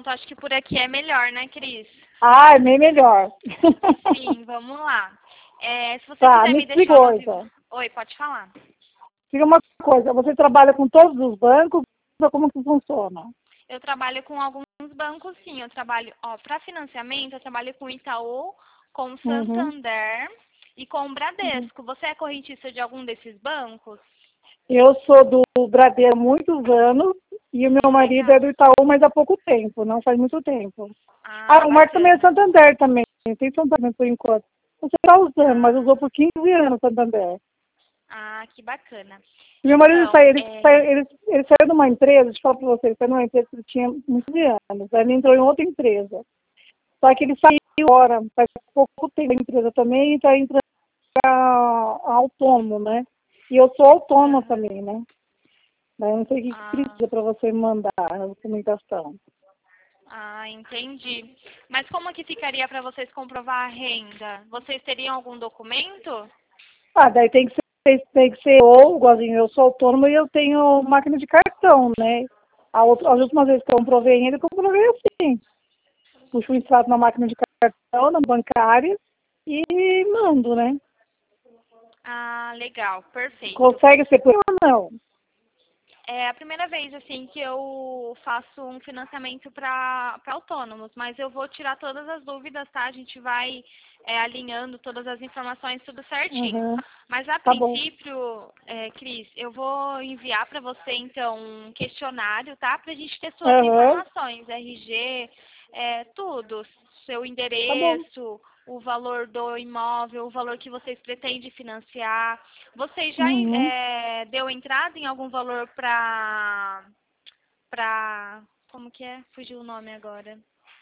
pronto. Acho que por aqui é melhor, né, Cris? Ah, é bem melhor. Sim, vamos lá. Se você Tá, quiser me me deixar explica umas... coisa. Oi, pode falar. Diga uma coisa, você trabalha com todos os bancos ou como que funciona? Eu trabalho com alguns bancos, sim. Eu trabalho, para financiamento, eu trabalho com Itaú, com Uhum. Santander e com Bradesco. Você é correntista de algum desses bancos? Eu sou do Bradesco há muitos anos e o meu marido é Legal. do Itaú, mas há pouco tempo, não faz muito tempo. Ah, Ah, o Marco também é bacana. Santander também, tem Santander por enquanto. Você está usando, mas Ah, usou por 15 anos Santander. que bacana. Meu marido Então, ele saiu de uma empresa, deixa eu falar para você, ele saiu de uma empresa que ele tinha muitos anos, aí ele entrou em outra empresa. Só que ele saiu agora, faz pouco tempo a empresa também, e está entrando autônomo, né? E eu sou autônoma aham. também, né? Daí eu não sei o que Ah, precisa para você mandar a documentação. entendi. Mas como que ficaria para vocês comprovar a renda? Vocês teriam algum documento? Ah, daí tem que ser ou, igualzinho, eu sou autônoma e eu tenho máquina de cartão, né? As últimas vezes que eu comprovei ainda, eu comprovei assim. Puxo o extrato na máquina de cartão, na bancária e mando, né? Ah, legal, perfeito. Consegue ser por ou não? É a primeira vez assim que eu faço um financiamento para autônomos, mas eu vou tirar todas as dúvidas, tá? A gente vai alinhando todas as informações, tudo certinho. Uhum, Mas a tá bom. princípio, Cris, eu vou enviar para você então um questionário, tá? Para a gente ter suas Uhum, informações, RG, tudo, seu tá bom. endereço, o valor do imóvel, o valor que vocês pretendem financiar. Você já Uhum. deu entrada em algum valor para como que é? Fugiu o nome agora.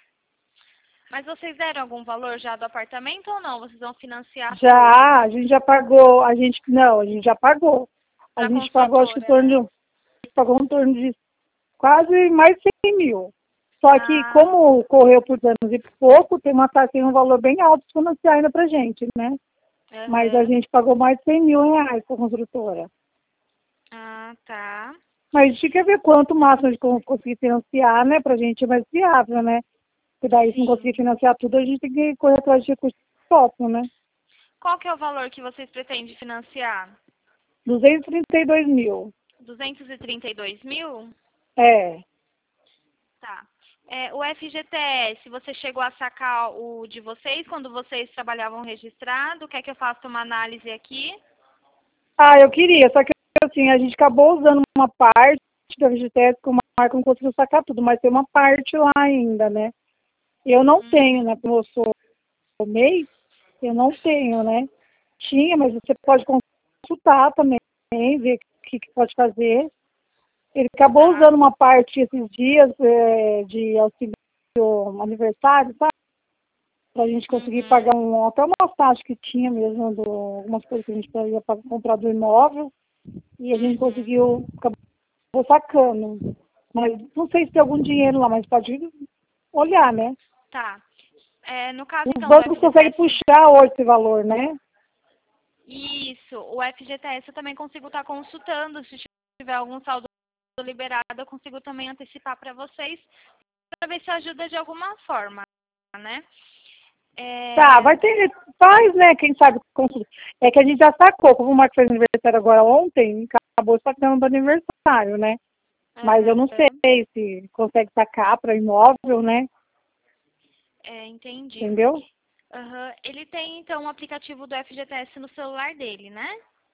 Mas vocês deram algum valor já do apartamento ou não? Vocês vão financiar tudo Já, a gente já pagou, a gente já pagou. A para a gente pagou, acho que construtora, né? pagou em torno de quase mais de 100 mil. Só que Ah, como correu por anos e pouco, tem uma taxa, tem um valor bem alto de financiar ainda pra gente, né? Mas a aham. gente pagou mais de 100 mil reais com a construtora. Ah, tá. Mas a gente quer ver quanto máximo de conseguir financiar, né? Pra gente é mais viável, né? Porque daí se não conseguir Sim. financiar tudo, a gente tem que correr atrás de recursos próprios, né? Qual que é o valor que vocês pretendem financiar? 232 mil. 232 mil? É. Tá. O FGTS, você chegou a sacar o de vocês quando vocês trabalhavam registrado? Quer que eu faça uma análise aqui? Ah, eu queria, só que assim, a gente acabou usando uma parte da FGTS que o Marco não conseguiu sacar tudo, mas tem uma parte lá ainda, né? Eu não tenho, né? Como eu sou MEI, eu não tenho, né? Tinha, mas você pode consultar também, ver o que pode fazer. Ele acabou Tá. usando uma parte esses dias de auxílio aniversário, sabe? Para a gente conseguir Uhum. pagar até uma taxa que tinha mesmo, algumas coisas que a gente ia comprar do imóvel, e a gente Uhum. conseguiu, acabou sacando. Mas não sei se tem algum dinheiro lá, mas pode olhar, né? Tá. No caso, Os então, do bancos conseguem FGTS, puxar hoje esse valor, né? isso, o FGTS eu também consigo estar consultando. Se tiver algum saldo liberado, eu consigo também antecipar para vocês, para ver se ajuda de alguma forma, né? Tá, É, vai ter, faz, né? Quem sabe consulta. É que a gente já sacou, como o Marcos fez aniversário agora ontem, acabou sacando do aniversário, né? Mas eu não sei aham, se consegue sacar para imóvel, né? entendi. Entendeu? Aham. Ele tem, então, o aplicativo do FGTS no celular dele, né?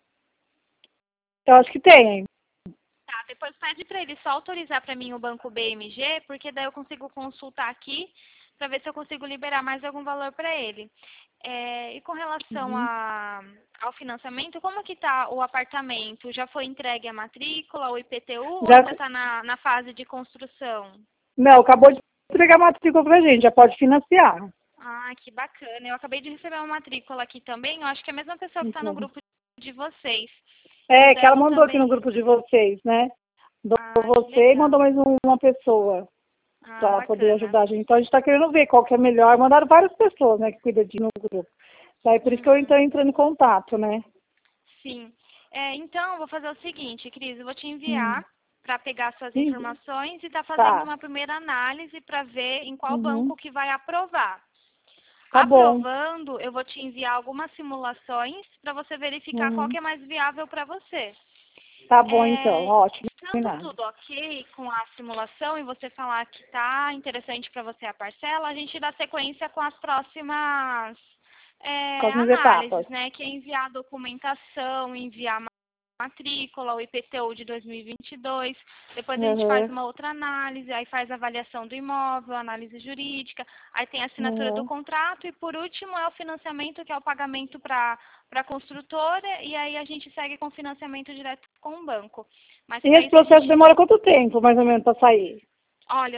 Eu acho que tem. Tá, depois pede para ele só autorizar para mim o banco BMG, porque daí eu consigo consultar aqui para ver se eu consigo liberar mais algum valor para ele. E com relação Uhum. ao financiamento, como que tá o apartamento? Já foi entregue a matrícula, o IPTU, ou Já, ainda está na fase de construção? não, acabou de entregar a matrícula pra gente, já pode financiar. Ah, que bacana. Eu acabei de receber uma matrícula aqui também. Eu acho que é a mesma pessoa que está no Então, grupo de vocês. é, que ela Então, mandou aqui no também. grupo de vocês, né? Mandou Ah, que você e mandou legal. mais uma pessoa Ah, para poder bacana. ajudar a gente. Então a gente está querendo ver qual que é melhor. Mandaram várias pessoas, né, que cuidam de no grupo. Daí por isso que eu Uhum. estou entrando em contato, né? Sim. Então, eu vou fazer o seguinte, Cris, eu vou te Hum. enviar. para pegar suas Sim. informações e está fazendo Tá. uma primeira análise para ver em qual Uhum. banco que vai aprovar. Tá bom. Aprovando, eu vou te enviar algumas simulações para você verificar qual Uhum. que é mais viável para você. Tá bom, então. Ótimo. Estando tudo ok com a simulação e você falar que está interessante para você a parcela, a gente dá sequência com as próximas Próximas etapas. análises, né? Que é enviar a documentação, enviar matrícula, o IPTU de 2022, depois a gente faz Uhum. uma outra análise, aí faz a avaliação do imóvel, análise jurídica, aí tem a assinatura do Uhum. contrato e por último é o financiamento, que é o pagamento para a construtora, e aí a gente segue com financiamento direto com o banco. Mas E para esse isso a processo gente demora quanto tempo, mais ou menos, para sair? Olha,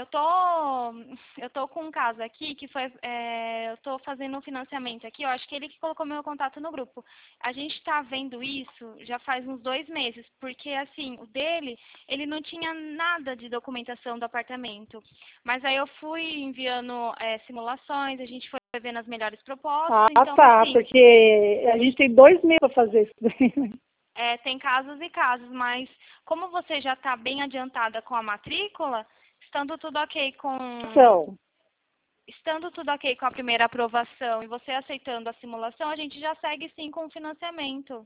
eu tô com um caso aqui que foi, eu tô fazendo um financiamento aqui, eu acho que ele que colocou meu contato no grupo. A gente está vendo isso já faz uns 2 meses, porque assim, o dele, ele não tinha nada de documentação do apartamento. Mas aí eu fui enviando simulações, a gente foi vendo as melhores propostas, Ah, então tá, assim, porque a gente tem 2 meses para fazer isso daí. tem casos e casos, mas como você já está bem adiantada com a matrícula, estando tudo ok com Então, Estando tudo ok com a primeira aprovação e você aceitando a simulação, a gente já segue sim com o financiamento.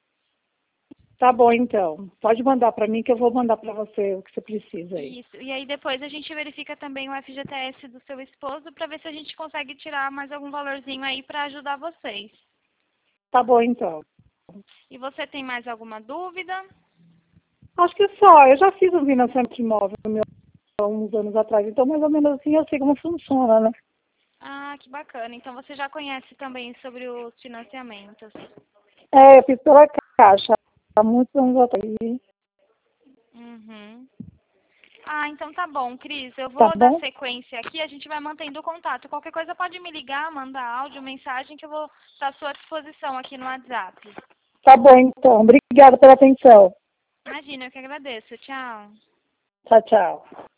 tá bom, então. Pode mandar para mim que eu vou mandar para você o que você precisa aí. Isso. E aí depois a gente verifica também o FGTS do seu esposo para ver se a gente consegue tirar mais algum valorzinho aí para ajudar vocês. Tá bom, então. E você tem mais alguma dúvida? Acho que só. Eu já fiz um financiamento de imóvel meu, há uns anos atrás, então mais ou menos assim eu sei como funciona, né? Ah, que bacana. Então você já conhece também sobre os financiamentos. É, eu fiz pela Caixa há muitos anos atrás. Uhum. Ah, então tá bom, Cris. Eu Tá vou dar bom? sequência aqui, a gente vai mantendo o contato. Qualquer coisa pode me ligar, mandar áudio, mensagem, que eu vou estar à sua disposição aqui no WhatsApp. Tá bom, então. Obrigada pela atenção. Imagina, eu que agradeço. Tchau. Tchau, tchau.